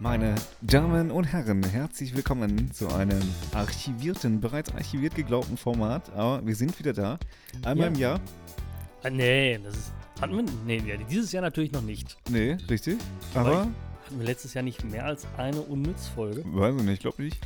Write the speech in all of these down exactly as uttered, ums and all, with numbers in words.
Meine Damen und Herren, herzlich willkommen zu einem archivierten, bereits archiviert geglaubten Format. Aber wir sind wieder da. Einmal Ja. im Jahr. Ah, nee, das ist. Hatten wir. Nee, ja, dieses Jahr natürlich noch nicht. Nee, richtig. Aber Aber, Hatten wir letztes Jahr nicht mehr als eine Unnützfolge? weiß ich nicht, ich glaube nicht.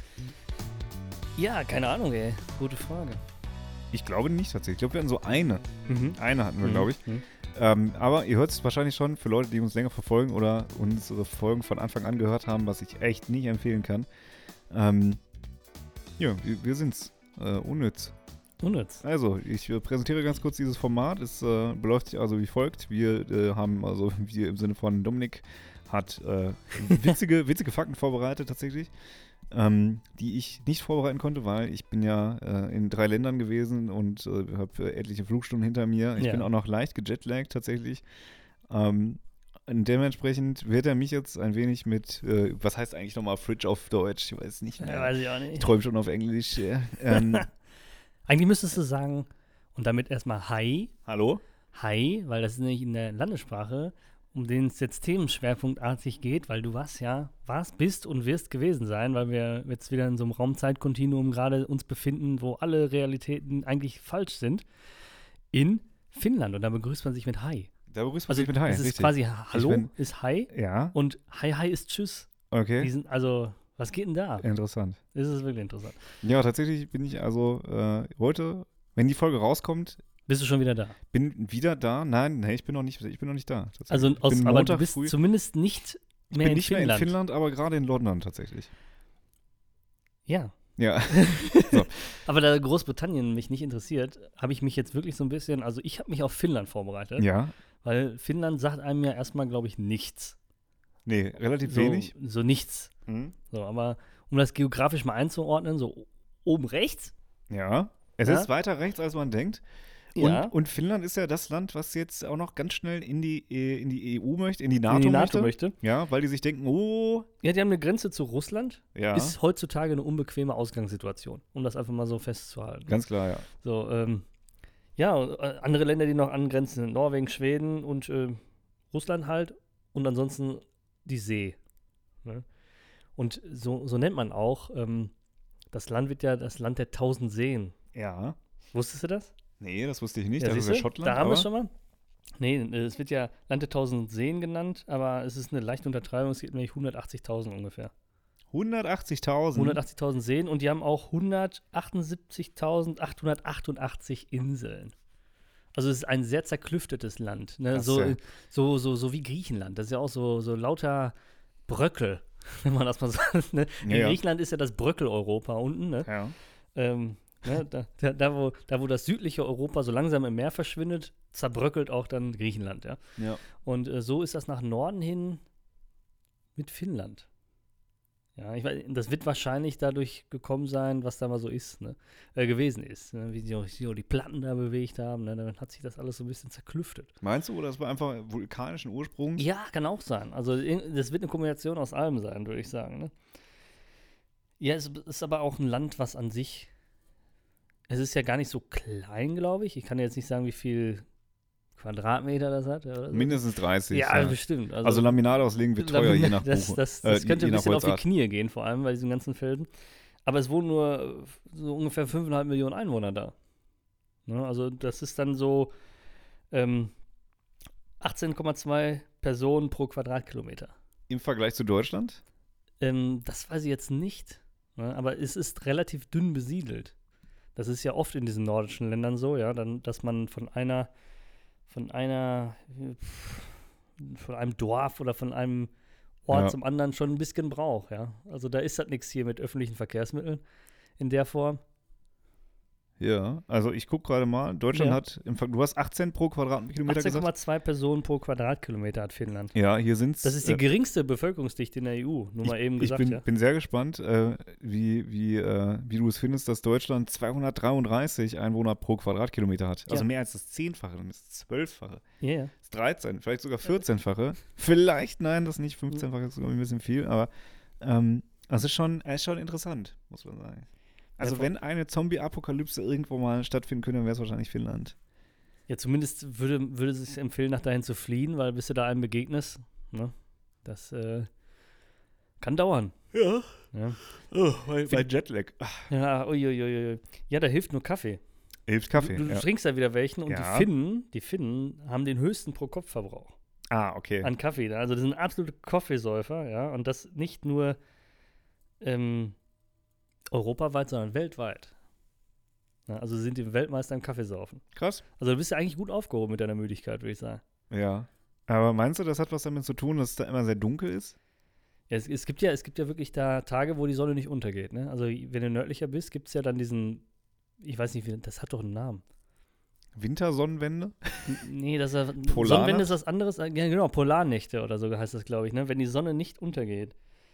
Ja, keine Ahnung, ey. Gute Frage. Ich glaube nicht tatsächlich. Ich glaube, wir hatten so eine. Mhm. Eine hatten wir, Mhm. glaube ich. Mhm. Ähm, aber ihr hört es wahrscheinlich schon für Leute, die uns länger verfolgen oder unsere Folgen von Anfang an gehört haben, was ich echt nicht empfehlen kann. Ähm, ja, wir, wir sind's. Äh, unnütz. Unnütz. Also, ich äh, präsentiere ganz kurz dieses Format. Es äh, beläuft sich also wie folgt. Wir äh, haben, also wir im Sinne von Dominik, hat äh, witzige, witzige Fakten vorbereitet tatsächlich, ähm, die ich nicht vorbereiten konnte, weil ich bin ja äh, in drei Ländern gewesen und äh, habe äh, etliche Flugstunden hinter mir. Ich Ja. bin auch noch leicht gejetlaggt tatsächlich. Ähm, und dementsprechend wird er mich jetzt ein wenig mit, äh, was heißt eigentlich nochmal Fridge auf Deutsch? Ich weiß nicht mehr. Ja, weiß ich auch Ich nicht. träume schon auf Englisch. Ja. Ähm, Eigentlich müsstest du sagen, und damit erstmal Hi. hallo? Hi, weil das ist nämlich in der Landessprache, um den es jetzt themenschwerpunktartig geht, weil du warst ja, warst, bist und wirst gewesen sein, weil wir jetzt wieder in so einem Raumzeitkontinuum gerade uns befinden, wo alle Realitäten eigentlich falsch sind, in Finnland. Und da begrüßt man sich mit Hi. Da begrüßt man Also sich mit Hi, das ist richtig. quasi Ich Hallo bin- ist Hi Ja, und Hi Hi ist Tschüss. Die okay. sind, also, was geht denn da? Interessant. Das ist wirklich interessant. Ja, tatsächlich bin ich also äh, heute, wenn die Folge rauskommt, Bist du schon wieder da? bin wieder da. Nein, nee, ich bin noch nicht, ich bin noch nicht da. tatsächlich. Also, ich aus, bin aber Montag du bist früh. zumindest nicht Ich mehr bin in nicht Finnland. mehr in Finnland, aber gerade in London tatsächlich. Ja. Ja, Aber da Großbritannien mich nicht interessiert, habe ich mich jetzt wirklich so ein bisschen, also ich habe mich auf Finnland vorbereitet, ja. weil Finnland sagt einem ja erstmal, glaube ich, nichts. Nee, relativ So, wenig. so nichts. Mhm. So, aber um das geografisch mal einzuordnen, so oben rechts. Ja. Es Ja. ist weiter rechts, als man denkt. Ja. Und, und Finnland ist ja das Land, was jetzt auch noch ganz schnell in die, äh, in die E U möchte, in die NATO, in die NATO möchte. möchte. Ja, weil die sich denken, oh, Ja, die haben eine Grenze zu Russland. ja, Ist heutzutage eine unbequeme Ausgangssituation, um das einfach mal so festzuhalten. ganz klar, ja. So, ähm, ja, äh, andere Länder, die noch angrenzen, sind Norwegen, Schweden und äh, Russland halt und ansonsten die See. Ne? Und so, so nennt man auch, ähm, das Land wird ja das Land der tausend Seen. Ja. Wusstest du das? Nee, das wusste ich nicht. Ja, das ist siehste, ja Schottland. Da haben wir aber- es schon mal. Nee, äh, es wird ja Land der tausend Seen genannt, aber es ist eine leichte Untertreibung, es gibt nämlich hundertachtzigtausend ungefähr. hundertachtzigtausend. hundertachtzigtausend Seen und die haben auch hundertachtundsiebzigtausendachthundertachtundachtzig Inseln. Also es ist ein sehr zerklüftetes Land. Ne? Das So, ja. so, so, so wie Griechenland. Das ist ja auch so, so lauter Bröckel, wenn man das mal sagt. Ne? Ja, ja. Griechenland ist ja das Bröckel-Europa unten. Ne? Ja. Ähm, ne? Da, da, da, wo, da, wo das südliche Europa so langsam im Meer verschwindet, zerbröckelt auch dann Griechenland. Ja? Ja. Und äh, so ist das nach Norden hin mit Finnland. Ja, ich weiß, das wird wahrscheinlich dadurch gekommen sein, was da mal so ist, ne? äh, gewesen ist. Ne? Wie die, die die Platten da bewegt haben, ne? Dann hat sich das alles so ein bisschen zerklüftet. Meinst du, oder das war einfach vulkanischen Ursprungs? Ja, kann auch sein. Also in- das wird eine Kombination aus allem sein, würde ich sagen. Ne? Ja, es ist aber auch ein Land, was an sich, es ist ja gar nicht so klein, glaube ich. Ich kann jetzt nicht sagen, wie viel Quadratmeter das hat. Oder so. Mindestens dreißig. Ja, Ja, bestimmt. Also Laminat auslegen wird teuer, je nach Buch. Das, das, Äh, das könnte je ein nach bisschen auf die Holzart. Knie gehen, vor allem bei diesen ganzen Feldern. Aber es wohnen nur äh, so ungefähr fünfeinhalb Millionen Einwohner da. Ne? Also das ist dann so ähm, achtzehn Komma zwei Personen pro Quadratkilometer. Im Vergleich zu Deutschland? Ähm, das weiß ich jetzt nicht. Ne? Aber es ist relativ dünn besiedelt. Das ist ja oft in diesen nordischen Ländern so, ja, dann, dass man von einer von einer von einem Dorf oder von einem Ort Ja. zum anderen schon ein bisschen braucht, ja. Also da ist das nichts hier mit öffentlichen Verkehrsmitteln in der Form. Ja, also ich gucke gerade mal. Deutschland Ja. hat, im Ver du hast achtzehn pro Quadratkilometer achtzehn Komma gesagt? zwei Personen pro Quadratkilometer hat Finnland. Ja, hier sind es. Das ist die geringste Bevölkerungsdichte in der E U, nur mal eben ich gesagt, bin, ja. bin sehr gespannt, äh, wie, wie, äh, wie du es findest, dass Deutschland zweihundertdreiunddreißig Einwohner pro Quadratkilometer hat. Also Ja. mehr als das Zehnfache, dann ist es Zwölffache. Ja, ja. Das dreizehn, vielleicht sogar vierzehnfache. Vielleicht, nein, das nicht. fünfzehnfache ist sogar ein bisschen viel, aber ähm, das ist schon, ist schon interessant, muss man sagen. Also Ja, wenn eine Zombie-Apokalypse irgendwo mal stattfinden könnte, dann wäre es wahrscheinlich Finnland. Ja, zumindest würde, würde es sich empfehlen, nach dahin zu fliehen, weil bis du da einem begegnest, ne, das, äh, Kann dauern. Ja. Ja, Oh, bei, bei Jetlag. ja, uiuiui. Ja, da hilft nur Kaffee. Hilft Kaffee. Du, du ja. trinkst da wieder welchen und Ja. die Finnen, die Finnen haben den höchsten Pro-Kopf-Verbrauch Ah, okay. an Kaffee. Also das sind absolute Kaffeesäufer, ja, und das nicht nur ähm, europaweit, sondern weltweit. Ja, also sind die Weltmeister im Kaffeesaufen. Krass. Also du bist ja eigentlich gut aufgehoben mit deiner Müdigkeit, würde ich sagen. Ja. Aber meinst du, das hat was damit zu tun, dass es da immer sehr dunkel ist? Ja, es, es, gibt ja, es gibt ja wirklich da Tage, wo die Sonne nicht untergeht. Ne? Also wenn du nördlicher bist, gibt es ja dann diesen, ich weiß nicht, wie, das hat doch einen Namen. Wintersonnenwende? N- Nee, das ist Polarnacht? Sonnenwende ist was anderes. Ja, genau, Polarnächte oder so heißt das, glaube ich, ne? Wenn die Sonne nicht untergeht.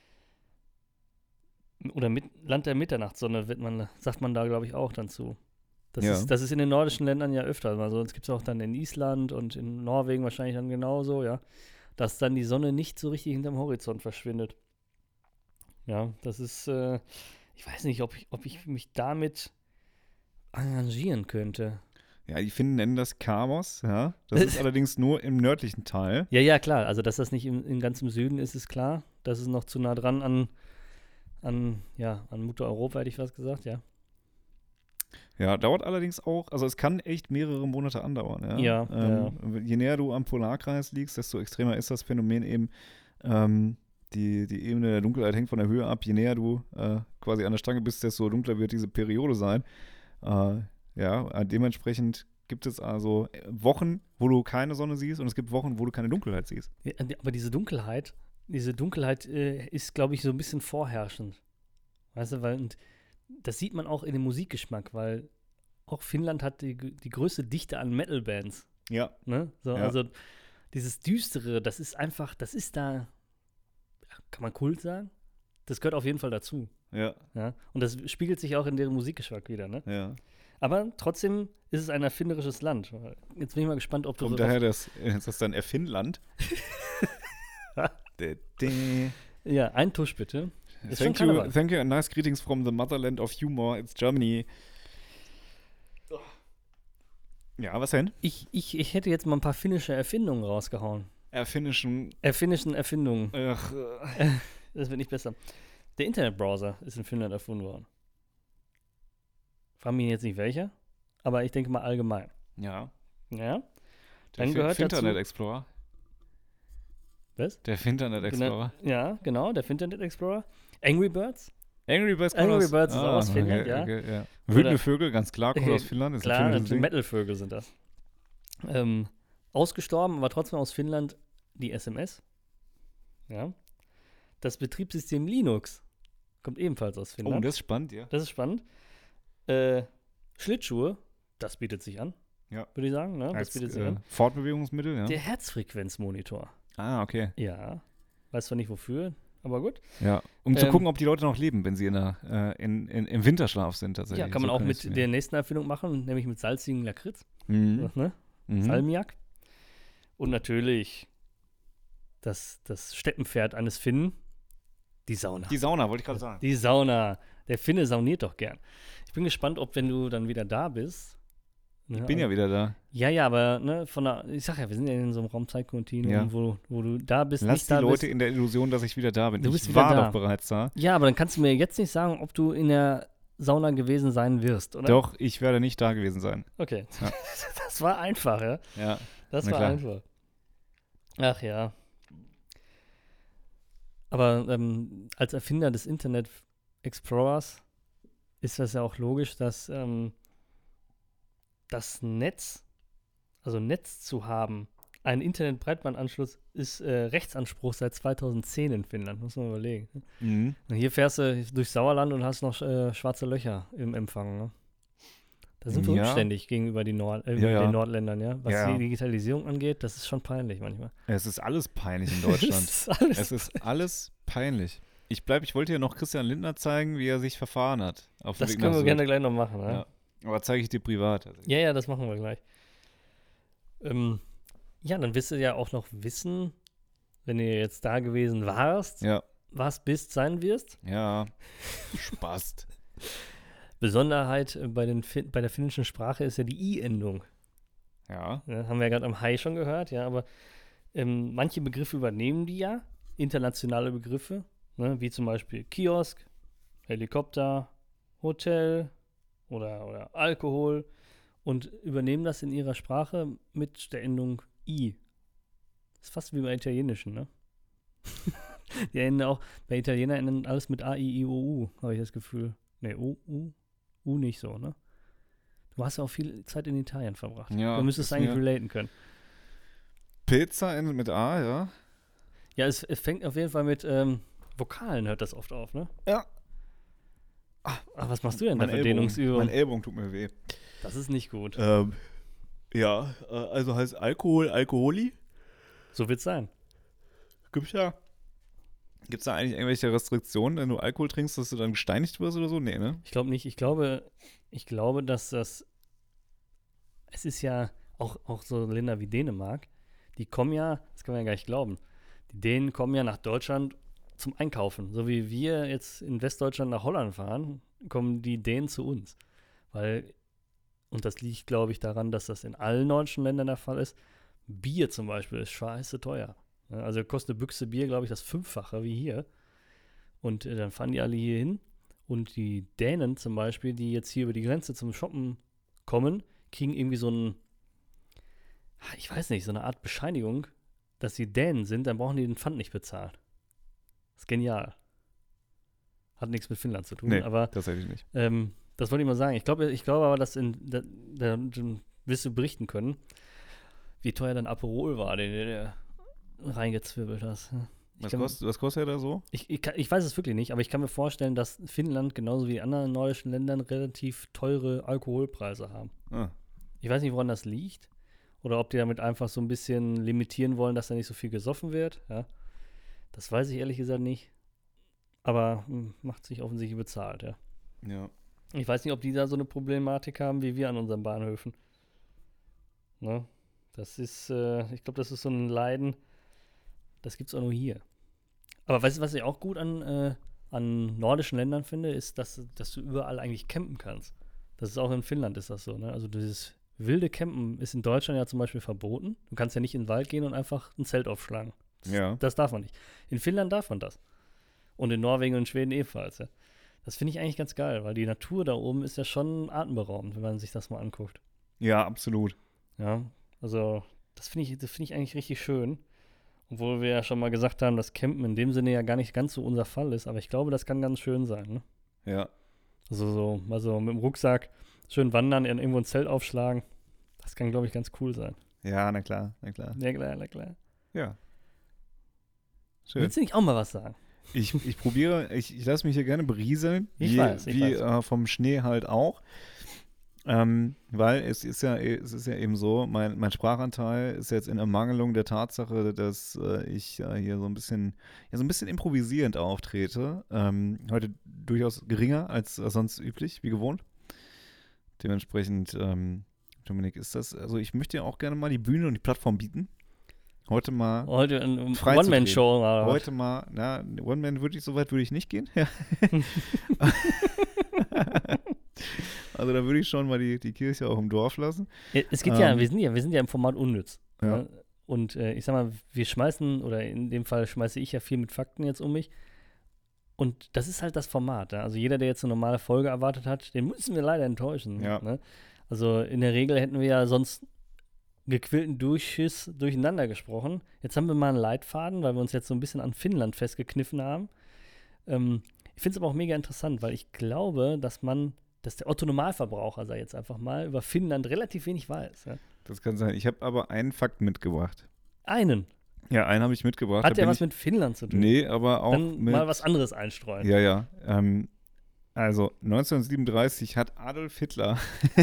Oder mit, Land der Mitternachtssonne wird man, sagt man da, glaube ich, auch dann zu. Das, Ja. ist, das ist in den nordischen Ländern ja öfter. Also das gibt es auch dann in Island und in Norwegen wahrscheinlich dann genauso, ja. Dass dann die Sonne nicht so richtig hinterm Horizont verschwindet. Ja, das ist, äh, ich weiß nicht, ob ich, ob ich mich damit arrangieren könnte. Ja, die Finnen nennen das Kamos, ja. Das ist allerdings nur im nördlichen Teil. Ja, ja, klar. Also, dass das nicht im, in ganz im Süden ist, ist klar. Das ist noch zu nah dran an, an, ja, an Mutter Europa, hätte ich was gesagt, ja. Ja, dauert allerdings auch, also es kann echt mehrere Monate andauern, ja. Ja, ähm, Je näher du am Polarkreis liegst, desto extremer ist das Phänomen eben. Ähm, die, die Ebene der Dunkelheit hängt von der Höhe ab. Je näher du äh, quasi an der Stange bist, desto dunkler wird diese Periode sein. Äh, ja, äh, dementsprechend gibt es also Wochen, wo du keine Sonne siehst und es gibt Wochen, wo du keine Dunkelheit siehst. Ja, aber diese Dunkelheit, diese Dunkelheit äh, ist, glaube ich, so ein bisschen vorherrschend. Weißt du, weil, und das sieht man auch in dem Musikgeschmack, weil auch Finnland hat die, die größte Dichte an Metal-Bands. Ja. Ne? So, Ja. Also dieses Düstere, das ist einfach, das ist da, kann man Kult sagen? Das gehört auf jeden Fall dazu. Ja, Ja? Und das spiegelt sich auch in deren Musikgeschmack wieder. Ne? ja. Aber trotzdem ist es ein erfinderisches Land. Jetzt bin ich mal gespannt, ob du Kommt so daher das, ist das dann Erfinnland? Dä, dä. Ja, ein Tusch bitte. Ist schon Thank you, Karneval. thank you and nice greetings from the motherland of humor. It's Germany. Ja, was denn? Ich, ich, ich hätte jetzt mal ein paar finnische Erfindungen rausgehauen. Erfinnischen. Erfinnischen Erfindungen. Ach, äh, Das wird nicht besser. Der Internetbrowser ist in Finnland erfunden worden. Frag mich jetzt nicht welcher, aber ich denke mal allgemein. ja. Ja? Der Dann Fin- gehört dazu- Finternet Explorer. Was? Der Finternet Explorer. Genau, ja, genau, der Internet Explorer. Angry Birds? Angry Birds kommt Angry aus, Birds ist auch aus Finnland, okay, ja. Okay, ja. Wütende Oder- Vögel, ganz klar, kommt aus Finnland. Ist ein Klar, finnisches das Ding. Metalvögel sind das. Ähm, ausgestorben, aber trotzdem aus Finnland die S M S. Ja. Das Betriebssystem Linux kommt ebenfalls aus Oh, Finnland. das ist spannend, ja. Das ist spannend. Äh, Schlittschuhe, das bietet sich an. Ja. Würde ich sagen, ne? Das Als bietet sich äh, an. Fortbewegungsmittel, ja. Der Herzfrequenzmonitor. Ah, okay. Ja. Weiß zwar nicht wofür, aber gut. Ja. Um zu Ähm, gucken, ob die Leute noch leben, wenn sie in der, äh, in, in, im Winterschlaf sind tatsächlich. Ja, kann man So auch ich's mit mir- der nächsten Erfindung machen, nämlich mit salzigen Lakritz. Mhm. Ne? Mhm. Salmiak. Und natürlich das, das Steppenpferd eines Finnen, die Sauna. Die Sauna, wollte ich gerade sagen. Die Sauna. Der Finne sauniert doch gern. Ich bin gespannt, ob, wenn du dann wieder da bist. Ich bin ja wieder da. Ja, ja, aber ne, von der, ich sag ja, wir sind ja in so einem Raumzeitkontinuum, Ja. wo, wo du da bist, Lass nicht die da Leute bist. in der Illusion, dass ich wieder da bin. Du ich bist wieder war da. doch bereits da. Ja, aber dann kannst du mir jetzt nicht sagen, ob du in der Sauna gewesen sein wirst, oder? Doch, ich werde nicht da gewesen sein. Okay. Ja. Das war einfach, ja. Ja. Das Na war klar. einfach. Ach ja. Aber ähm, als Erfinder des Internet Explorers ist das ja auch logisch, dass ähm, das Netz, also Netz zu haben, ein Internet-Breitbandanschluss ist äh, Rechtsanspruch seit zweitausendzehn in Finnland, muss man überlegen. Ne? Mhm. Und hier fährst du durch Sauerland und hast noch äh, schwarze Löcher im Empfang. Ne? Da sind wir Ja. umständlich gegenüber die Nord äh, Ja, ja. den Nordländern, ja. Was Ja. die Digitalisierung angeht, das ist schon peinlich manchmal. Es ist alles peinlich in Deutschland. Das ist alles Es ist alles peinlich. Ich bleib, ich wollte dir noch Christian Lindner zeigen, wie er sich verfahren hat. Auf dem Das Weg können nach wir Sylt. gerne gleich noch machen, ne? Ja. Aber zeige ich dir privat. Also. Ja, ja, das machen wir gleich. Ähm, ja, dann wirst du ja auch noch wissen, wenn du jetzt da gewesen warst, Ja, was bist, sein wirst. ja. Spaß. Besonderheit äh, bei, den fin bei der finnischen Sprache ist ja die I-Endung. Ja. Ja, haben wir ja gerade am Hai schon gehört, ja, aber ähm, manche Begriffe übernehmen die ja, internationale Begriffe, ne, wie zum Beispiel Kiosk, Helikopter, Hotel oder, oder Alkohol und übernehmen das in ihrer Sprache mit der Endung I. Ist fast wie bei Italienischen, ne? Die enden auch, bei Italienern enden alles mit A, I, I, O, U, habe ich das Gefühl. Ne, U, U, U nicht so, ne? Du hast ja auch viel Zeit in Italien verbracht. Ja, Du müsstest ist eigentlich mir- relaten können. Pizza endet mit A, ja. Ja, es, es fängt auf jeden Fall mit ähm, Vokalen, hört das oft auf, ne? Ja. Ach, was machst du denn da Mein für Ellbogen, Dehnungsübungen? mein Ellbogen tut mir weh. Das ist nicht gut. Ähm, ja, äh, also heißt Alkohol, Alkoholi? So wird's sein. Gibt's ja. Gibt's da eigentlich irgendwelche Restriktionen, wenn du Alkohol trinkst, dass du dann gesteinigt wirst oder so? Nee, ne? Ich glaube nicht. Ich glaube, ich glaube, dass das. Es ist ja auch, auch so Länder wie Dänemark, die kommen ja, das kann man ja gar nicht glauben, die Dänen kommen ja nach Deutschland zum Einkaufen. So wie wir jetzt in Westdeutschland nach Holland fahren, kommen die Dänen zu uns. Weil, und das liegt, glaube ich, daran, dass das in allen nordischen Ländern der Fall ist, Bier zum Beispiel ist scheiße teuer. Ja, also kostet eine Büchse Bier, glaube ich, das Fünffache wie hier. Und äh, dann fahren die alle hier hin. Und die Dänen zum Beispiel, die jetzt hier über die Grenze zum Shoppen kommen, kriegen irgendwie so ein, ich weiß nicht, so eine Art Bescheinigung, dass sie Dänen sind, dann brauchen die den Pfand nicht bezahlen. Das ist genial. Hat nichts mit Finnland zu tun, Nee, aber tatsächlich nicht. ähm, das wollte ich mal sagen. Ich glaube ich glaube aber, dass in, da, da, da wirst du berichten können, wie teuer dein Aperol war, den du dir reingezwirbelt hast. Ich Was kann- kostet, was kostet er da so? Ich, ich, kann- ich weiß es wirklich nicht, aber ich kann mir vorstellen, dass Finnland genauso wie die anderen nordischen Ländern relativ teure Alkoholpreise haben. Ah, Ich weiß nicht, woran das liegt. Oder ob die damit einfach so ein bisschen limitieren wollen, dass da nicht so viel gesoffen wird. Ja. Das weiß ich ehrlich gesagt nicht. Aber hm, macht sich offensichtlich bezahlt, ja. ja. Ich weiß nicht, ob die da so eine Problematik haben wie wir an unseren Bahnhöfen. Ne? Das ist, äh, ich glaube, das ist so ein Leiden, das gibt's auch nur hier. Aber weißt du, was ich auch gut an, äh, an nordischen Ländern finde, ist, dass, dass du überall eigentlich campen kannst. Das ist auch in Finnland ist das so, ne? Also dieses wilde Campen ist in Deutschland ja zum Beispiel verboten. Du kannst ja nicht in den Wald gehen und einfach ein Zelt aufschlagen. Das, Ja. das darf man nicht. In Finnland darf man das. Und in Norwegen und in Schweden ebenfalls, ja. Das finde ich eigentlich ganz geil, weil die Natur da oben ist ja schon atemberaubend, wenn man sich das mal anguckt. Ja, absolut. Ja, also das finde ich, das finde ich eigentlich richtig schön. Obwohl wir ja schon mal gesagt haben, dass Campen in dem Sinne ja gar nicht ganz so unser Fall ist, aber ich glaube, das kann ganz schön sein, ne? Ja. Also so, also mit dem Rucksack schön wandern, in irgendwo ein Zelt aufschlagen. Das kann, glaube ich, ganz cool sein. Ja, na klar, na klar. Ja, klar, na klar. Ja. Schön. Willst du nicht auch mal was sagen? Ich, ich probiere, ich, ich lasse mich hier gerne berieseln. Ich wie, weiß, ich Wie weiß. Äh, vom Schnee halt auch. Ähm, weil es ist ja, es ist ja eben so, mein, mein Sprachanteil ist jetzt in Ermangelung der Tatsache, dass äh, ich äh, hier so ein bisschen, ja, so ein bisschen improvisierend auftrete. Ähm, heute durchaus geringer als äh, sonst üblich, wie gewohnt. Dementsprechend, ähm, Dominik, ist das, also ich möchte dir auch gerne mal die Bühne und die Plattform bieten. Heute mal Heute eine Frei zu One-Man-Show oder was? Heute mal, na, One-Man würde ich, so weit würde ich nicht gehen. Ja. Also da würde ich schon mal die, die Kirche auch im Dorf lassen. Ja, Es geht ja, Ähm, wir sind ja, wir sind ja im Format unnütz. Ja. Ne? Und äh, ich sag mal, wir schmeißen, oder in dem Fall schmeiße ich ja viel mit Fakten jetzt um mich. Und das ist halt das Format. Ja? Also jeder, der jetzt eine normale Folge erwartet hat, den müssen wir leider enttäuschen. Ja. Ne? Also in der Regel hätten wir ja sonst gequillten Durchschiss durcheinander gesprochen. Jetzt haben wir mal einen Leitfaden, weil wir uns jetzt so ein bisschen an Finnland festgekniffen haben. Ähm, ich finde es aber auch mega interessant, weil ich glaube, dass man, dass der Otto-Normalverbraucher, sei jetzt einfach mal, über Finnland relativ wenig weiß. Ja? Das kann sein. Ich habe aber einen Fakt mitgebracht. Einen. Ja, einen habe ich mitgebracht. Hat Da der bin was ich, mit Finnland zu tun? Nee, aber auch Dann mit. mal was anderes einstreuen. Ja, ja. Ähm, also neunzehnhundertsiebenunddreißig hat Adolf Hitler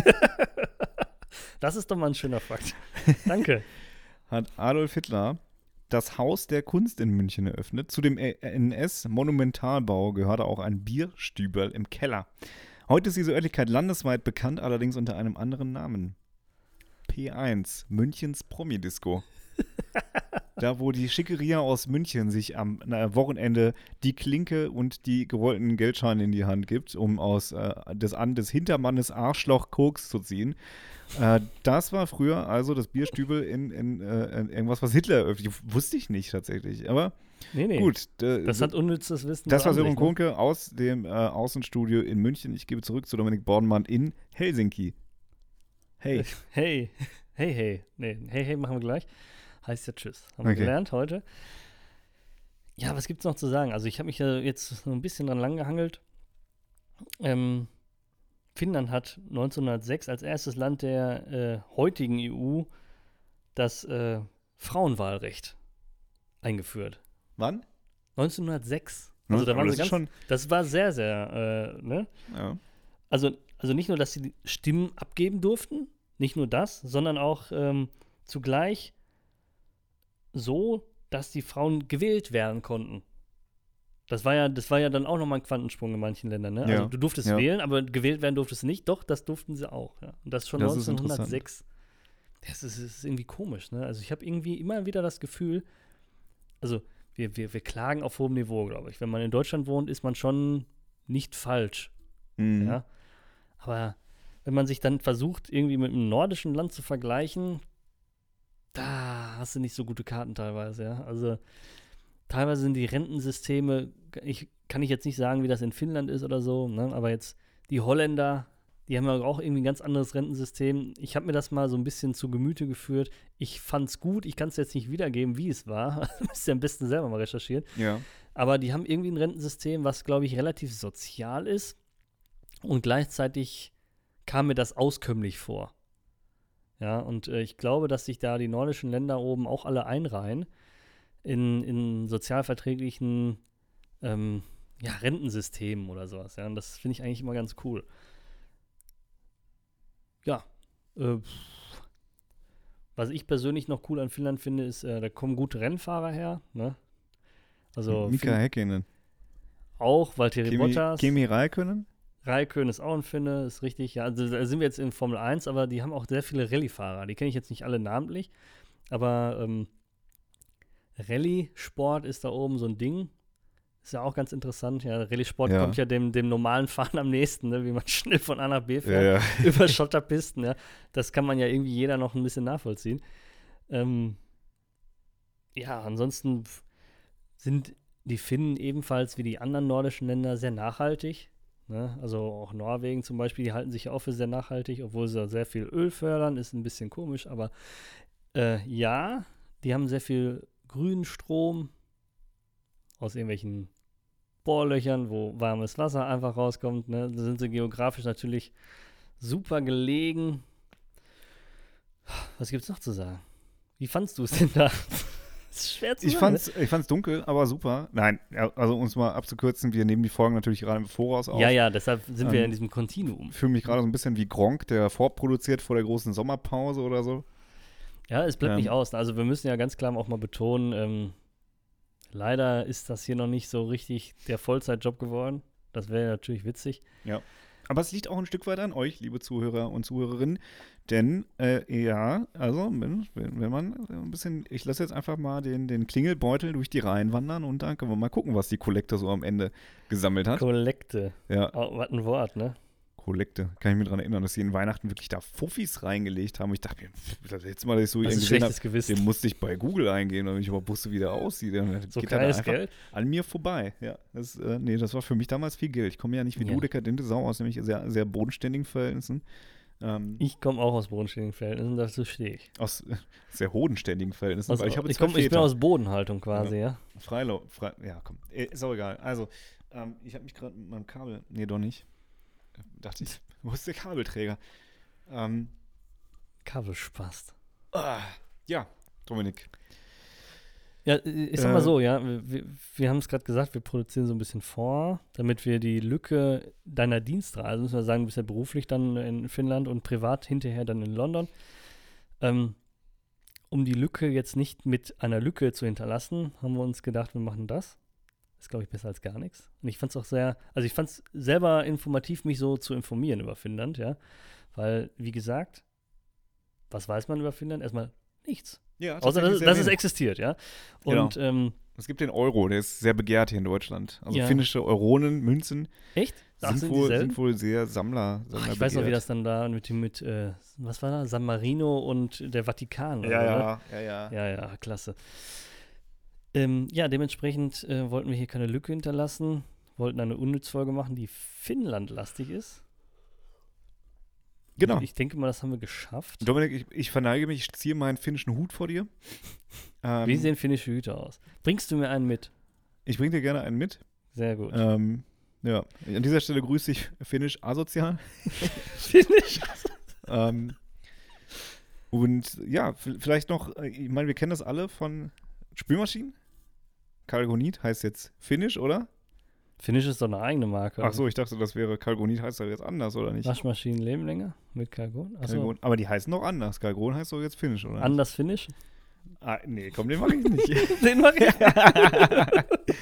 Das ist doch mal ein schöner Fakt. Danke. hat Adolf Hitler das Haus der Kunst in München eröffnet. Zu dem N S-Monumentalbau gehörte auch ein Bierstübel im Keller. Heute ist diese Örtlichkeit landesweit bekannt, allerdings unter einem anderen Namen. P eins, Münchens Promi-Disco. Da, wo die Schickeria aus München sich am na, Wochenende die Klinke und die gewollten Geldscheine in die Hand gibt, um aus äh, des, an, des Hintermannes Arschloch Koks zu ziehen. Äh, das war früher also das Bierstübel in, in, äh, in irgendwas, was Hitler eröffnet. Wusste ich nicht tatsächlich. Aber Nee, nee. Gut. D- das hat unnützes Wissen. Das so war an Sören sich, ne? Kuhnke aus dem äh, Außenstudio in München. Ich gebe zurück zu Dominik Bornmann in Helsinki. Hey. Hey, hey, hey. Nee, hey, hey machen wir gleich. Heißt ja Tschüss. Haben wir Okay. gelernt heute. Ja, was gibt's noch zu sagen? Also ich habe mich ja jetzt so ein bisschen dran langgehangelt. Ähm, Finnland hat neunzehnhundertsechs als erstes Land der äh, heutigen E U das äh, Frauenwahlrecht eingeführt. Wann? neunzehnhundertsechs. Also da Aber waren das sie ist ganz, schon. das war sehr, sehr, äh, ne? Ja. Also, also nicht nur, dass sie die Stimmen abgeben durften, nicht nur das, sondern auch ähm, zugleich so, dass die Frauen gewählt werden konnten. Das war ja, das war ja dann auch nochmal ein Quantensprung in manchen Ländern, ne? Ja, Also du durftest ja. wählen, aber gewählt werden durftest du nicht. Doch, das durften sie auch, ja. Und das schon Das ist neunzehnhundertsechs. Das ist, das ist irgendwie komisch, ne? Also ich habe irgendwie immer wieder das Gefühl, also wir, wir, wir klagen auf hohem Niveau, glaube ich. Wenn man in Deutschland wohnt, ist man schon nicht falsch. Mhm. Ja. Aber wenn man sich dann versucht, irgendwie mit einem nordischen Land zu vergleichen, da hast du nicht so gute Karten teilweise, ja. Also teilweise sind die Rentensysteme, ich, kann ich jetzt nicht sagen, wie das in Finnland ist oder so, ne? Aber jetzt die Holländer, die haben ja auch irgendwie ein ganz anderes Rentensystem. Ich habe mir das mal so ein bisschen zu Gemüte geführt. Ich fand's gut, ich kann es jetzt nicht wiedergeben, wie es war. Müsst ihr am besten selber mal recherchieren. Ja. Aber die haben irgendwie ein Rentensystem, was, glaube ich, relativ sozial ist. Und gleichzeitig kam mir das auskömmlich vor. Ja, und äh, ich glaube, dass sich da die nordischen Länder oben auch alle einreihen in, in sozialverträglichen ähm, ja, Rentensystemen oder sowas. Ja, und das finde ich eigentlich immer ganz cool. Ja, äh, was ich persönlich noch cool an Finnland finde, ist, äh, da kommen gute Rennfahrer her. Ne? Also Mika Finn- Häkkinen. auch Valtteri Kimi, Bottas. Kimi Räikkönen? Raikön ist auch ein Finne, ist richtig. Ja, also da sind wir jetzt in Formel eins, aber die haben auch sehr viele Rallye-Fahrer. Die kenne ich jetzt nicht alle namentlich, aber ähm, Rallye-Sport ist da oben so ein Ding. Ist ja auch ganz interessant. Ja, Rallye-Sport Ja. kommt ja dem, dem normalen Fahren am nächsten, ne? Wie man schnell von A nach B Ja, fährt. ja. Über Schotterpisten. Ja. Das kann man ja irgendwie jeder noch ein bisschen nachvollziehen. Ähm, ja, ansonsten f- sind die Finnen ebenfalls wie die anderen nordischen Länder sehr nachhaltig. Ne? Also auch Norwegen zum Beispiel, die halten sich ja auch für sehr nachhaltig, obwohl sie sehr viel Öl fördern, ist ein bisschen komisch, aber äh, ja, die haben sehr viel grünen Strom aus irgendwelchen Bohrlöchern, wo warmes Wasser einfach rauskommt. Ne? Da sind sie geografisch natürlich super gelegen. Was gibt's noch zu sagen? Wie fandst du es denn da? Das ist schwer zu Ich sagen. fand's, ich fand's dunkel, aber super. Nein, ja, also um es mal abzukürzen, wir nehmen die Folgen natürlich gerade im Voraus auf. Ja, ja, deshalb sind wir Ähm, in diesem Kontinuum. Ich fühle mich gerade so ein bisschen wie Gronk, der vorproduziert vor der großen Sommerpause oder so. Ja, es bleibt Ähm. nicht aus. Also wir müssen ja ganz klar auch mal betonen, ähm, leider ist das hier noch nicht so richtig der Vollzeitjob geworden. Das wäre natürlich witzig. Aber es liegt auch ein Stück weit an euch, liebe Zuhörer und Zuhörerinnen. Denn, äh, ja, also, wenn, wenn wenn man ein bisschen, ich lasse jetzt einfach mal den, den Klingelbeutel durch die Reihen wandern und dann können wir mal gucken, was die Kollekte so am Ende gesammelt hat. Kollekte. Ja, Oh, was ein Wort, ne? Kollekte. Kann ich mich daran erinnern, dass sie in Weihnachten wirklich da Fuffis reingelegt haben. Ich dachte mir, pff, das letzte Mal, dass ich so Das einen ist gesehen habe, schlechtes Gewissen. den musste ich bei Google eingehen, damit ich überhaupt wusste, wie der aussieht. Dann So geht er da kleines einfach Geld. an mir vorbei. Ja, das, äh, nee, das war für mich damals viel Geld. Ich komme ja nicht wie Ja. du, dekadente Sau, aus nämlich sehr, sehr bodenständigen Verhältnissen. Ähm, Ich komme auch aus bodenständigen Verhältnissen, dazu stehe ich. aus äh, sehr hodenständigen Verhältnissen, Aus, weil ich habe ich, zwei komm, ich bin Väter. aus Bodenhaltung quasi, ja. Freilau, frei, ja, komm, äh, ist auch egal. Also, ähm, ich habe mich gerade mit meinem Kabel, nee, doch nicht. Äh, Dachte ich, wo ist der Kabelträger? Ähm, Kabelspast. ah, ja, Dominik. Ja, ich sag mal Äh, so, ja, wir, wir haben es gerade gesagt, wir produzieren so ein bisschen vor, damit wir die Lücke deiner Dienstreise, also müssen wir sagen, du bist ja beruflich dann in Finnland und privat hinterher dann in London, ähm, um die Lücke jetzt nicht mit einer Lücke zu hinterlassen, haben wir uns gedacht, wir machen das. Ist, glaube ich, besser als gar nichts. Und ich fand es auch sehr, also ich fand es selber informativ, mich so zu informieren über Finnland, ja, weil, wie gesagt, was weiß man über Finnland? Erstmal nichts. Ja, Außer, tatsächlich dass, sehr dass es wenig. existiert, ja. Genau. Und, ähm, Es gibt den Euro, der ist sehr begehrt hier in Deutschland. Also Ja. finnische Euronen, Münzen echt? Ach, sind, sind die wohl, selten? sind wohl sehr Sammler, Ach, Sammler ich weiß noch, wie begehrt. das dann da mit, dem- mit äh, was war da? San Marino und der Vatikan. oder Ja, so, ja, ja, ja. ne? Ja, ja, klasse. Ähm, ja, dementsprechend äh, wollten wir hier keine Lücke hinterlassen, wollten eine Unnützfolge machen, die Finnland-lastig ist. Genau. Und ich denke mal, das haben wir geschafft. Dominik, ich, ich verneige mich, ich ziehe meinen finnischen Hut vor dir. Ähm, Wie sehen finnische Hüte aus? Bringst du mir einen mit? Ich bringe dir gerne einen mit. Sehr gut. Ähm, ja, an dieser Stelle grüße ich finnisch asozial. Finnisch ähm, und ja, v- vielleicht noch, äh, ich meine, wir kennen das alle von Spülmaschinen. Kalgonit heißt jetzt finnisch, oder? Finnisch ist doch eine eigene Marke. Ach so, ich dachte, das wäre Kalgonit, heißt das jetzt anders, oder nicht? Waschmaschinen leben länger mit Kalgon. Achso, Kalgon. Aber die heißen doch anders. Kalgon heißt doch jetzt finnisch, oder? nicht? anders Finnisch? Ah, nee, komm, den mache ich nicht. Den mache ich.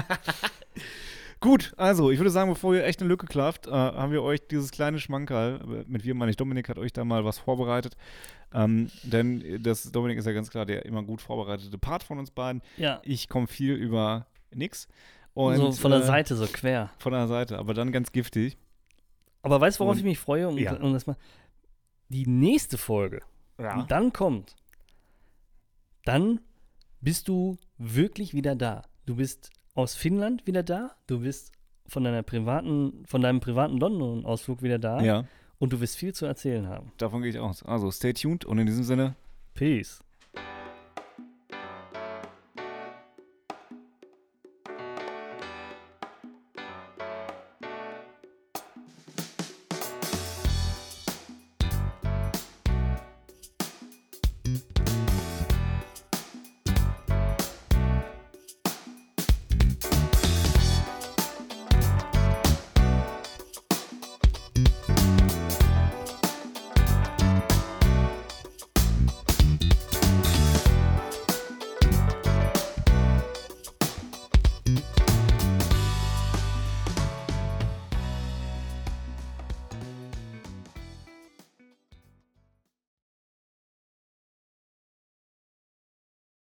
Gut, also ich würde sagen, bevor ihr echt eine Lücke klafft, äh, haben wir euch dieses kleine Schmankerl, mit wir meine ich, Dominik hat euch da mal was vorbereitet. Ähm, denn das Dominik ist ja ganz klar der immer gut vorbereitete Part von uns beiden. Ja, Ich komme viel über nix. Und, so von der äh, Seite, so quer. Von der Seite, aber dann ganz giftig. Aber weißt du, worauf und- ich mich freue? Um, ja. um das mal. Die nächste Folge, die dann kommt, dann bist du wirklich wieder da. Du bist aus Finnland wieder da, du bist von deiner privaten, von deinem privaten London-Ausflug wieder da Ja, und du wirst viel zu erzählen haben. davon gehe ich aus. Also stay tuned und in diesem Sinne Peace.